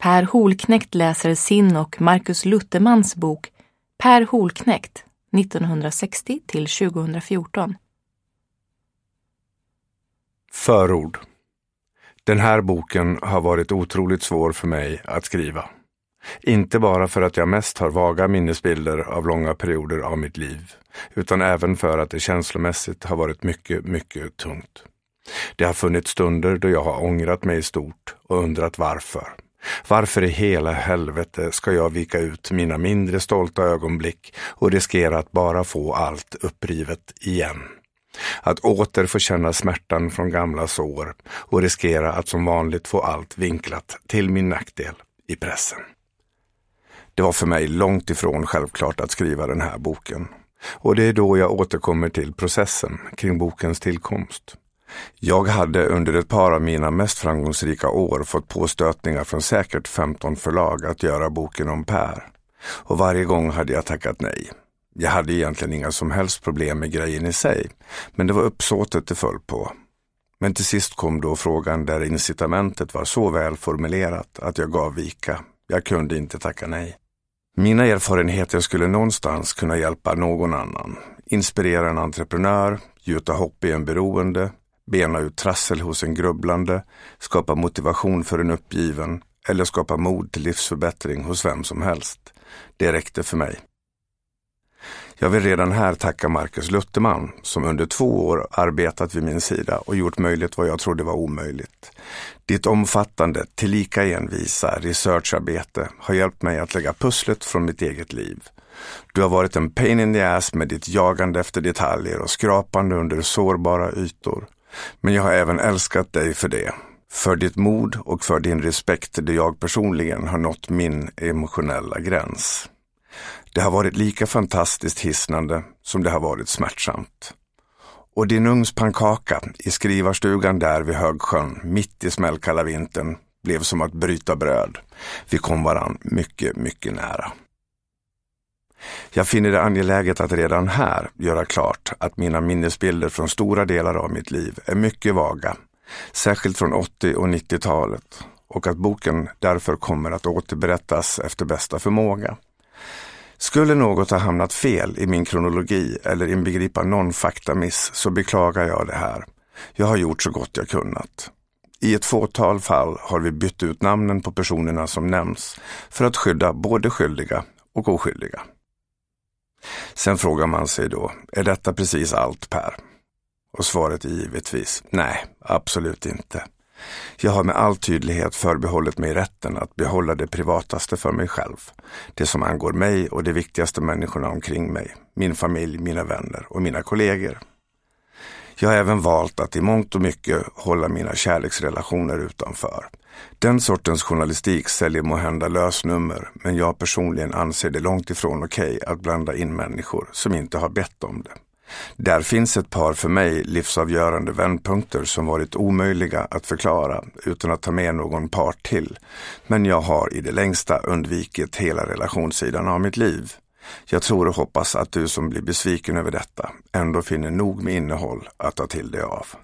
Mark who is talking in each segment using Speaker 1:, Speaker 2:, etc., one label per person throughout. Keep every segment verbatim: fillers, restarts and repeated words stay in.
Speaker 1: Per Holknekt läser sin och Marcus Luthermans bok Per Holknekt nittonhundrasextio till tjugohundrafjorton.
Speaker 2: Förord. Den här boken har varit otroligt svår för mig att skriva. Inte bara för att jag mest har vaga minnesbilder av långa perioder av mitt liv, utan även för att det känslomässigt har varit mycket, mycket tungt. Det har funnits stunder då jag har ångrat mig stort och undrat varför. Varför i hela helvete ska jag vika ut mina mindre stolta ögonblick och riskera att bara få allt upprivet igen? Att åter få känna smärtan från gamla sår och riskera att som vanligt få allt vinklat till min nackdel i pressen. Det var för mig långt ifrån självklart att skriva den här boken. Och det är då jag återkommer till processen kring bokens tillkomst. Jag hade under ett par av mina mest framgångsrika år fått påstötningar från säkert femton förlag att göra boken om Per. Och varje gång hade jag tackat nej. Jag hade egentligen inga som helst problem med grejen i sig, men det var uppsåtet det föll på. Men till sist kom då frågan där incitamentet var så väl formulerat att jag gav vika. Jag kunde inte tacka nej. Mina erfarenheter skulle någonstans kunna hjälpa någon annan. Inspirera en entreprenör, gjuta hopp i en beroende, bena ut trassel hos en grubblande, skapa motivation för en uppgiven eller skapa mod till livsförbättring hos vem som helst. Det räckte för mig. Jag vill redan här tacka Marcus Lutherman som under två år arbetat vid min sida och gjort möjligt vad jag trodde var omöjligt. Ditt omfattande, tillika envisa researcharbete har hjälpt mig att lägga pusslet från mitt eget liv. Du har varit en pain in the ass med ditt jagande efter detaljer och skrapande under sårbara ytor. Men jag har även älskat dig för det. För ditt mod och för din respekt där jag personligen har nått min emotionella gräns. Det har varit lika fantastiskt hisnande som det har varit smärtsamt. Och din ugnspannkaka i skrivarstugan där vid Högsjön, mitt i smällkalla vintern, blev som att bryta bröd. Vi kom varann mycket, mycket nära. Jag finner det angeläget att redan här göra klart att mina minnesbilder från stora delar av mitt liv är mycket vaga, särskilt från åttio- och nittiotalet, och att boken därför kommer att återberättas efter bästa förmåga. Skulle något ha hamnat fel i min kronologi eller inbegripa någon faktamiss så beklagar jag det här. Jag har gjort så gott jag kunnat. I ett fåtal fall har vi bytt ut namnen på personerna som nämns för att skydda både skyldiga och oskyldiga. Sen frågar man sig då, är detta precis allt, Per? Och svaret är givetvis, nej, absolut inte. Jag har med all tydlighet förbehållit mig rätten att behålla det privataste för mig själv. Det som angår mig och de viktigaste människorna omkring mig. Min familj, mina vänner och mina kollegor. Jag har även valt att i mångt och mycket hålla mina kärleksrelationer utanför. Den sortens journalistik säljer måhända lösnummer, men jag personligen anser det långt ifrån okej att blanda in människor som inte har bett om det. Där finns ett par för mig livsavgörande vändpunkter som varit omöjliga att förklara utan att ta med någon part till. Men jag har i det längsta undvikit hela relationssidan av mitt liv. Jag tror och hoppas att du som blir besviken över detta ändå finner nog med innehåll att ta till dig av.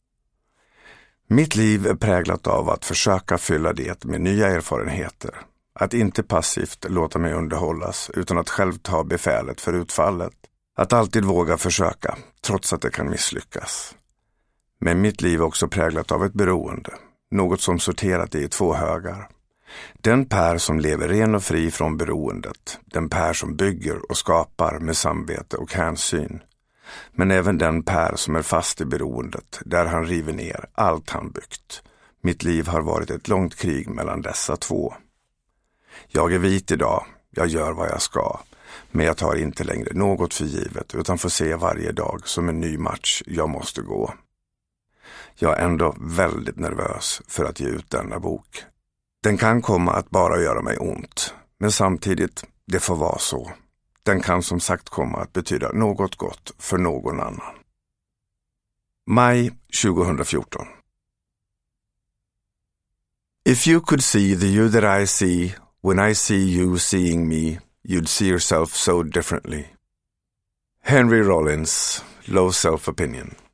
Speaker 2: Mitt liv är präglat av att försöka fylla det med nya erfarenheter. Att inte passivt låta mig underhållas utan att själv ta befälet för utfallet. Att alltid våga försöka, trots att det kan misslyckas. Men mitt liv är också präglat av ett beroende, något som sorterat i två högar. Den Per som lever ren och fri från beroendet, den Per som bygger och skapar med samvete och hänsyn. Men även den Per som är fast i beroendet, där han river ner allt han byggt. Mitt liv har varit ett långt krig mellan dessa två. Jag är vit idag, jag gör vad jag ska. Men jag tar inte längre något för givet utan får se varje dag som en ny match jag måste gå. Jag är ändå väldigt nervös för att ge ut denna bok. Den kan komma att bara göra mig ont, men samtidigt, det får vara så. Den kan som sagt komma att betyda något gott för någon annan. Maj tjugohundrafjorton. If you could see the you that I see when I see you seeing me, you'd see yourself so differently. Henry Rollins, Low Self-Opinion.